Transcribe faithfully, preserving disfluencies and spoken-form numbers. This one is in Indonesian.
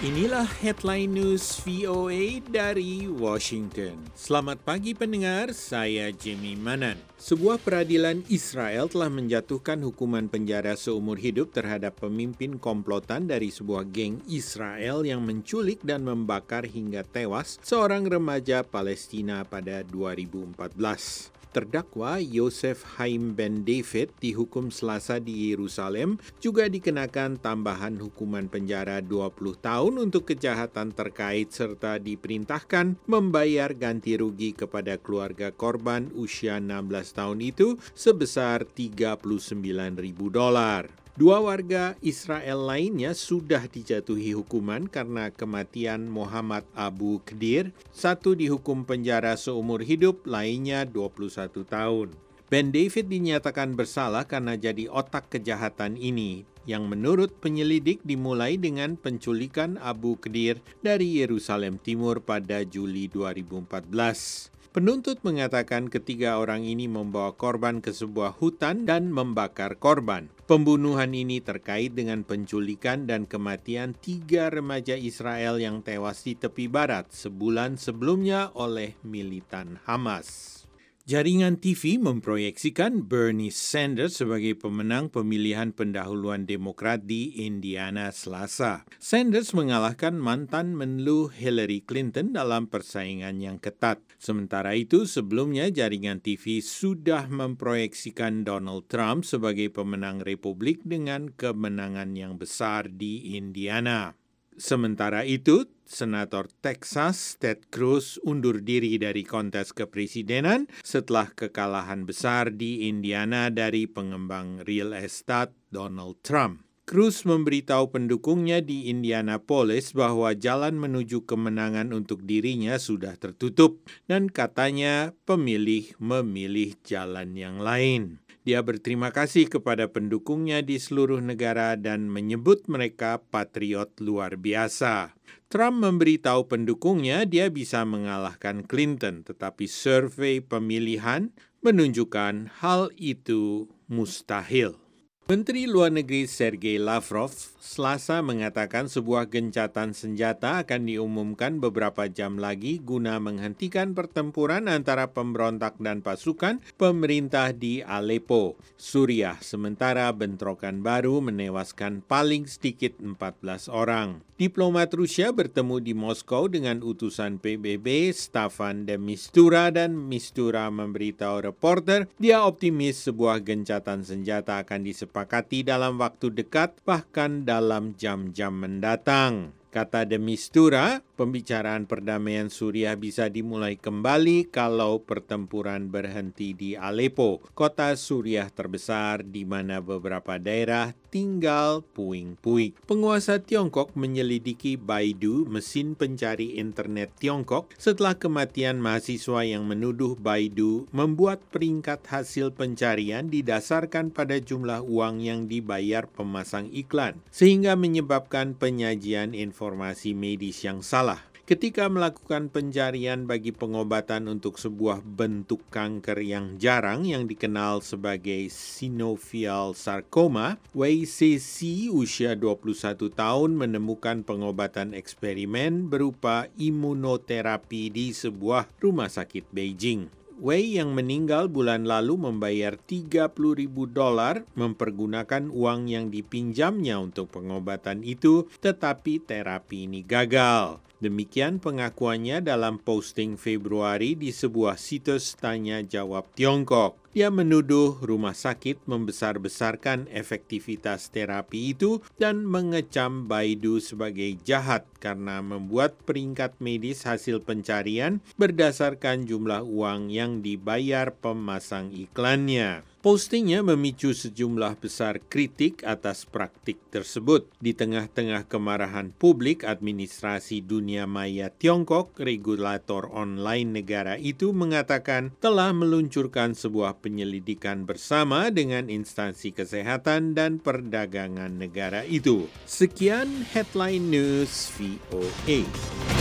Inilah headline news V O A dari Washington. Selamat pagi pendengar, saya Jimmy Manan. Sebuah peradilan Israel telah menjatuhkan hukuman penjara seumur hidup terhadap pemimpin komplotan dari sebuah geng Israel yang menculik dan membakar hingga tewas seorang remaja Palestina pada dua ribu empat belas. Terdakwa Yosef Haim Ben David dihukum Selasa di Yerusalem juga dikenakan tambahan hukuman penjara dua puluh tahun untuk kejahatan terkait serta diperintahkan membayar ganti rugi kepada keluarga korban usia enam belas tahun itu sebesar tiga puluh sembilan ribu dolar. Dua warga Israel lainnya sudah dijatuhi hukuman karena kematian Muhammad Abu Khdir. Satu dihukum penjara seumur hidup, lainnya dua puluh satu tahun. Ben David dinyatakan bersalah karena jadi otak kejahatan ini, yang menurut penyelidik dimulai dengan penculikan Abu Khdir dari Yerusalem Timur pada Juli dua ribu empat belas. Penuntut mengatakan ketiga orang ini membawa korban ke sebuah hutan dan membakar korban. Pembunuhan ini terkait dengan penculikan dan kematian tiga remaja Israel yang tewas di tepi barat sebulan sebelumnya oleh militan Hamas. Jaringan T V memproyeksikan Bernie Sanders sebagai pemenang pemilihan pendahuluan Demokrat di Indiana Selasa. Sanders mengalahkan mantan menlu Hillary Clinton dalam persaingan yang ketat. Sementara itu, sebelumnya jaringan T V sudah memproyeksikan Donald Trump sebagai pemenang Republik dengan kemenangan yang besar di Indiana. Sementara itu, Senator Texas Ted Cruz undur diri dari kontes kepresidenan setelah kekalahan besar di Indiana dari pengembang real estate Donald Trump. Cruz memberitahu pendukungnya di Indianapolis bahwa jalan menuju kemenangan untuk dirinya sudah tertutup dan katanya pemilih memilih jalan yang lain. Dia berterima kasih kepada pendukungnya di seluruh negara dan menyebut mereka patriot luar biasa. Trump memberitahu pendukungnya dia bisa mengalahkan Clinton, tetapi survei pemilihan menunjukkan hal itu mustahil. Menteri Luar Negeri Sergei Lavrov Selasa mengatakan sebuah gencatan senjata akan diumumkan beberapa jam lagi guna menghentikan pertempuran antara pemberontak dan pasukan pemerintah di Aleppo, Suriah. Sementara bentrokan baru menewaskan paling sedikit empat belas orang. Diplomat Rusia bertemu di Moskow dengan utusan P B B Staffan de Mistura dan Mistura memberitahu reporter dia optimis sebuah gencatan senjata akan disepakati dalam waktu dekat bahkan dalam jam-jam mendatang. Kata de Mistura, pembicaraan perdamaian Suriah bisa dimulai kembali kalau pertempuran berhenti di Aleppo, kota Suriah terbesar di mana beberapa daerah tinggal puing-puing. Penguasa Tiongkok menyelidiki Baidu, mesin pencari internet Tiongkok, setelah kematian mahasiswa yang menuduh Baidu membuat peringkat hasil pencarian didasarkan pada jumlah uang yang dibayar pemasang iklan, sehingga menyebabkan penyajian informasi informasi medis yang salah. Ketika melakukan pencarian bagi pengobatan untuk sebuah bentuk kanker yang jarang yang dikenal sebagai sinovial sarcoma, Wei Cixi usia dua puluh satu tahun menemukan pengobatan eksperimen berupa imunoterapi di sebuah rumah sakit Beijing. Wei yang meninggal bulan lalu membayar tiga puluh ribu dolar mempergunakan uang yang dipinjamnya untuk pengobatan itu, tetapi terapi ini gagal. Demikian pengakuannya dalam posting Februari di sebuah situs tanya jawab Tiongkok. Dia menuduh rumah sakit membesar-besarkan efektivitas terapi itu dan mengecam Baidu sebagai jahat karena membuat peringkat medis hasil pencarian berdasarkan jumlah uang yang dibayar pemasang iklannya. Postingnya memicu sejumlah besar kritik atas praktik tersebut. Di tengah-tengah kemarahan publik, administrasi dunia maya Tiongkok, regulator online negara itu mengatakan telah meluncurkan sebuah penyelidikan bersama dengan instansi kesehatan dan perdagangan negara itu. Sekian headline news V O A.